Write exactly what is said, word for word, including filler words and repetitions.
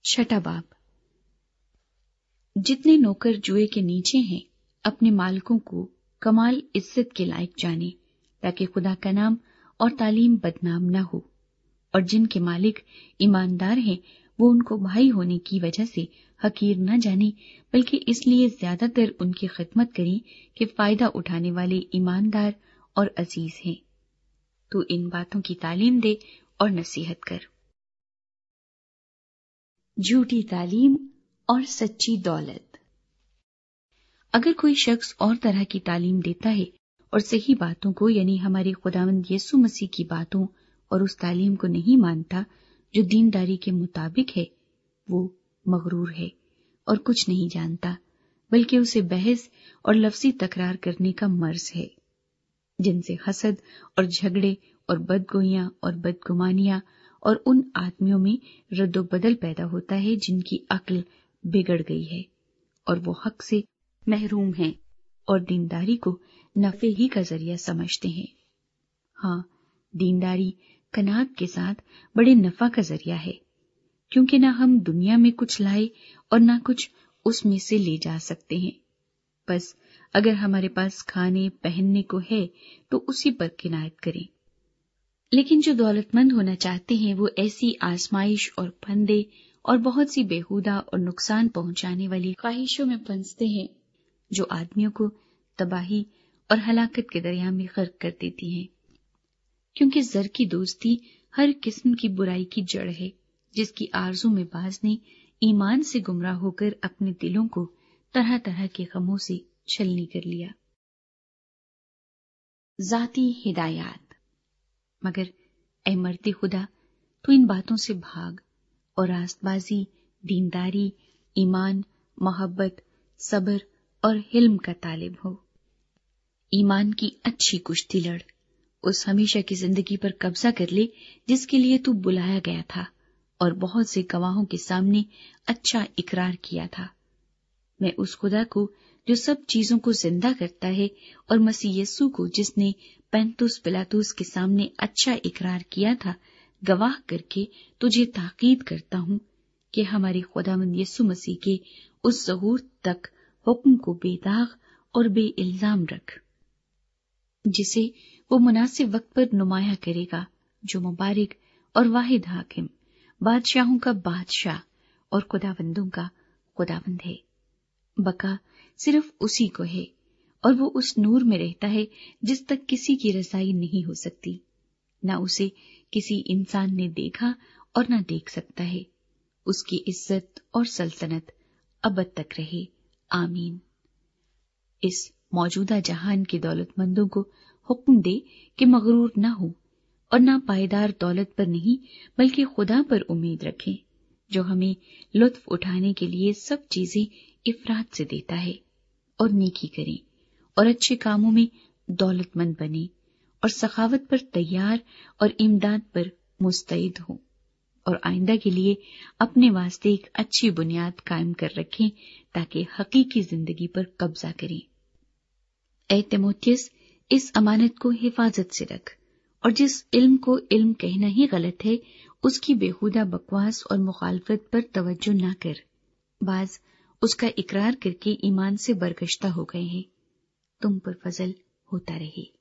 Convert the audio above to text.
چھٹا باب۔ جتنے نوکر جوئے کے نیچے ہیں اپنے مالکوں کو کمال عزت کے لائق جانے تاکہ خدا کا نام اور تعلیم بدنام نہ ہو، اور جن کے مالک ایماندار ہیں وہ ان کو بھائی ہونے کی وجہ سے حقیر نہ جانے بلکہ اس لیے زیادہ تر ان کی خدمت کریں کہ فائدہ اٹھانے والے ایماندار اور عزیز ہیں۔ تو ان باتوں کی تعلیم دے اور نصیحت کر۔ جھوٹی تعلیم اور سچی دولت۔ اگر کوئی شخص اور طرح کی تعلیم دیتا ہے اور صحیح باتوں کو یعنی ہمارے خداوند یسوع مسیح کی باتوں اور اس تعلیم کو نہیں مانتا جو دینداری کے مطابق ہے، وہ مغرور ہے اور کچھ نہیں جانتا بلکہ اسے بحث اور لفظی تکرار کرنے کا مرض ہے، جن سے حسد اور جھگڑے اور بدگوئیاں اور بدگمانیاں اور ان آدمیوں میں رد و بدل پیدا ہوتا ہے جن کی عقل بگڑ گئی ہے اور وہ حق سے محروم ہیں اور دینداری کو نفع ہی کا ذریعہ سمجھتے ہیں۔ ہاں، دینداری قناعت کے ساتھ بڑے نفع کا ذریعہ ہے، کیونکہ نہ ہم دنیا میں کچھ لائے اور نہ کچھ اس میں سے لے جا سکتے ہیں، بس اگر ہمارے پاس کھانے پہننے کو ہے تو اسی پر قناعت کریں۔ لیکن جو دولت مند ہونا چاہتے ہیں وہ ایسی آزمائش اور پھندے اور بہت سی بےہودہ اور نقصان پہنچانے والی خواہشوں میں پھنستے ہیں جو آدمیوں کو تباہی اور ہلاکت کے دریا میں غرق کر دیتی ہیں، کیونکہ زر کی دوستی ہر قسم کی برائی کی جڑ ہے جس کی آرزو میں باز نے ایمان سے گمراہ ہو کر اپنے دلوں کو طرح طرح کے غموں سے چھلنی کر لیا۔ ذاتی ہدایات۔ مگر اے مرد خدا، تو ان باتوں سے بھاگ اور راست بازی، دینداری، ایمان، محبت، صبر اور حلم کا طالب ہو۔ ایمان کی اچھی کشتی لڑ، اس ہمیشہ کی زندگی پر قبضہ کر لے جس کے لیے تو بلایا گیا تھا اور بہت سے گواہوں کے سامنے اچھا اقرار کیا تھا۔ میں اس خدا کو جو سب چیزوں کو زندہ کرتا ہے اور مسیح یسوع کو جس نے پینتوس پلاطس کے سامنے اچھا اقرار کیا تھا گواہ کر کے تجھے تاکید کرتا ہوں کہ ہمارے خداوند یسوع مسیح کے اس ظہور تک حکم کو بے داغ اور بے الزام رکھ، جسے وہ مناسب وقت پر نمایاں کرے گا، جو مبارک اور واحد حاکم، بادشاہوں کا بادشاہ اور خداوندوں کا خداوند ہے۔ بقا صرف اسی کو ہے اور وہ اس نور میں رہتا ہے جس تک کسی کی رسائی نہیں ہو سکتی، نہ اسے کسی انسان نے دیکھا اور نہ دیکھ سکتا ہے۔ اس کی عزت اور سلطنت ابد تک رہے، آمین۔ اس موجودہ جہان کے دولت مندوں کو حکم دے کہ مغرور نہ ہو اور نہ پائیدار دولت پر نہیں بلکہ خدا پر امید رکھیں جو ہمیں لطف اٹھانے کے لیے سب چیزیں افراط سے دیتا ہے، اور نیکی کریں اور اچھے کاموں میں دولت مند بنیں اور سخاوت پر تیار اور امداد پر مستعد ہوں، اور آئندہ کے لیے اپنے واسطے ایک اچھی بنیاد قائم کر رکھیں تاکہ حقیقی زندگی پر قبضہ کریں۔ اے تیموتھیوس، اس امانت کو حفاظت سے رکھ، اور جس علم کو علم کہنا ہی غلط ہے اس کی بےہودہ بکواس اور مخالفت پر توجہ نہ کر۔ بعض اس کا اقرار کر کے ایمان سے برگشتہ ہو گئے ہیں، تم پر فضل ہوتا رہے۔